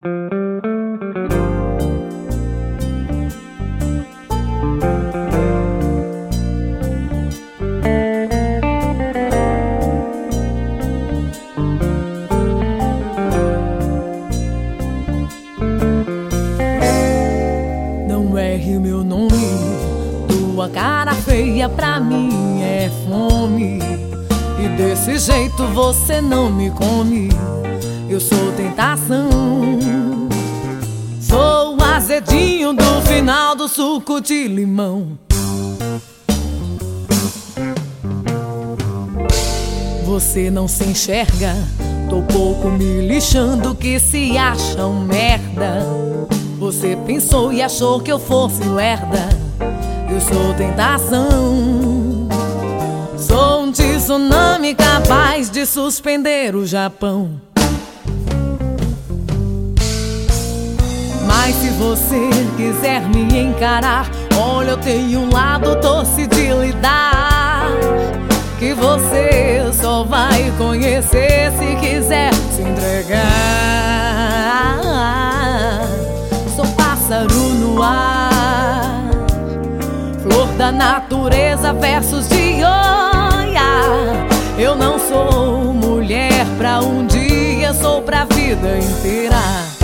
Não erre o meu nome, tua cara feia pra mim é fome. E desse jeito você não me come. Eu sou tentação, sou o azedinho do final do suco de limão. Você não se enxerga, tô pouco me lixando que se acha um merda. Você pensou e achou que eu fosse lerda. Eu sou tentação, sou um tsunami capaz de suspender o Japão. Mas se você quiser me encarar, olha, eu tenho um lado doce de lidar, que você só vai conhecer se quiser se entregar. Sou pássaro no ar, flor da natureza, versos de Oia. Eu não sou mulher pra um dia, sou pra vida inteira.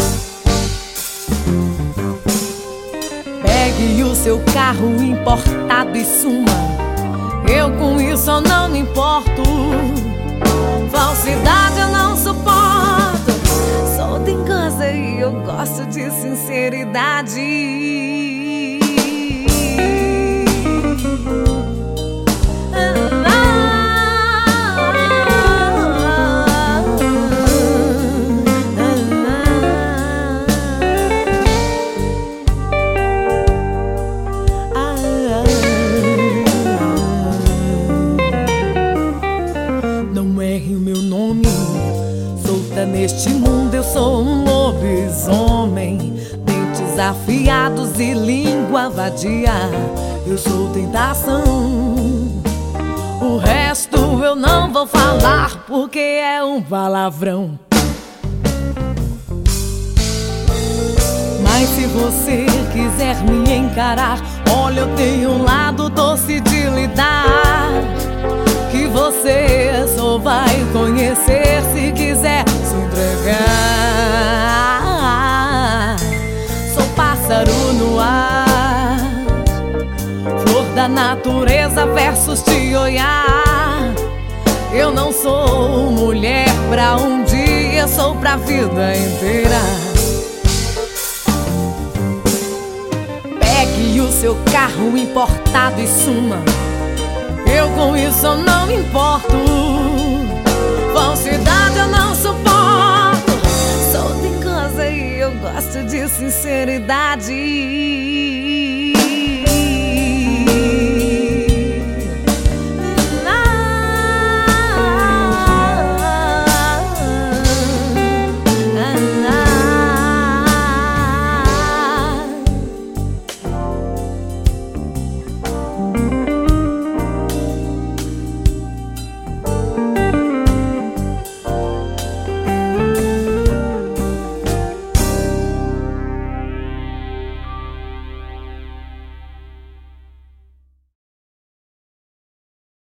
Pegue o seu carro importado e suma, eu com isso eu não me importo. Falsidade eu não suporto, sou dengosa e eu gosto de sinceridade. Neste mundo eu sou um lobisomem, dentes afiados e língua vadia. Eu sou tentação, o resto eu não vou falar porque é um palavrão. Mas se você quiser me encarar, olha, eu tenho um lado doce de lidar, que você só vai conhecer se quiser se entregar. Sou pássaro no ar, flor da natureza, versos de Oiá. Eu não sou mulher pra um dia, sou pra vida inteira. Pegue o seu carro importado e suma, eu com isso eu não me importo. Falsidade eu não suporto, sou dengosa e eu gosto de sinceridade.